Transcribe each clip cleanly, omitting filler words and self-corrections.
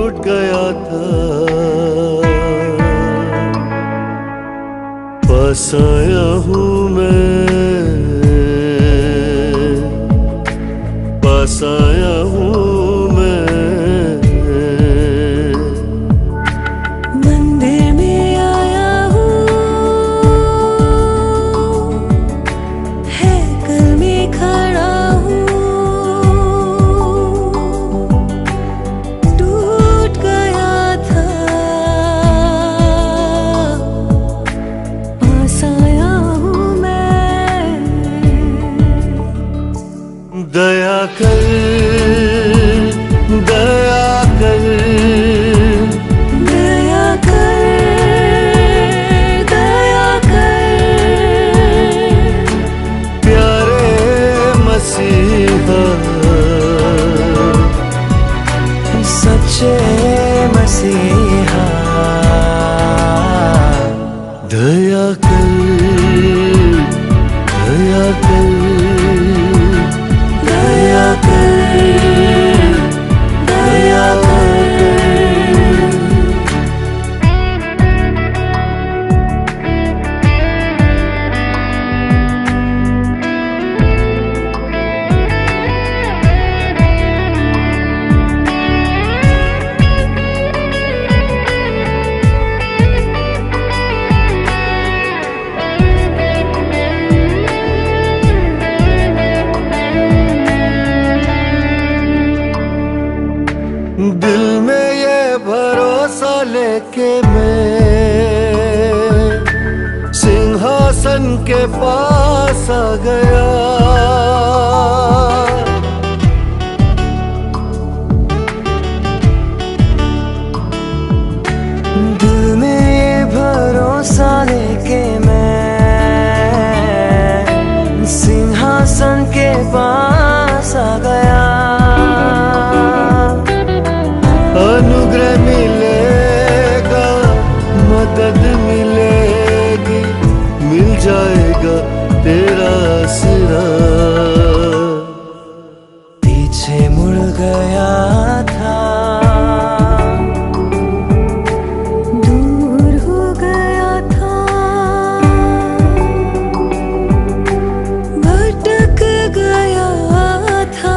टूट गया था, पास आया हूँ मैं, पास आया हूँ मैं। मंदिर में आया हूँ, हैकल में खड़ा हूँ, टूट गया था, पास आया हूँ मैं। दया कर, दया कर, दया कर, दया कर, प्यारे मसीहा, सच्चे मसीहा। दया कर, दया कर, दया कर, दया कर। दिल में ये भरोसा लेके मैं सिंहासन के पास आ गया। दिल में ये भरोसा लेके मैं सिंहासन के पास आ गया। अनुग्रह मिलेगा, मदद मिलेगी, मिल जाएगा तेरा आसरा। पीछे मुड़ गया था, दूर हो गया था, भटक गया था,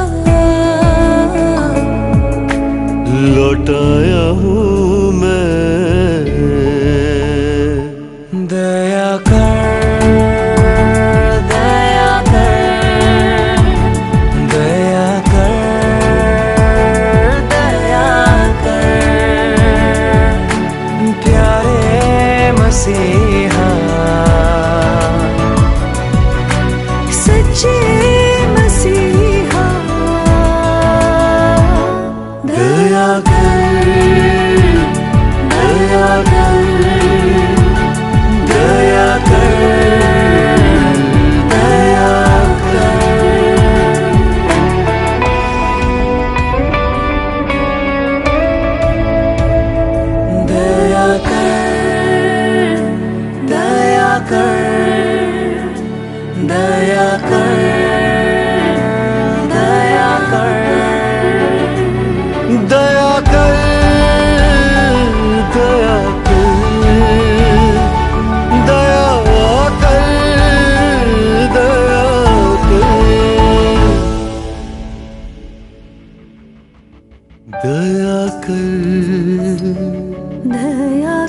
लौटाया हूँ मैं। दया कर, दया कर, दया कर, दया कर, प्यारे मसीहा, सच्चे मसीहा। दया कर, दया कर, दया कर, दया दया कर, दया कर, दया कर, दया कर, दया कर, दया कर, दया कर, दया कर, दया कर। दया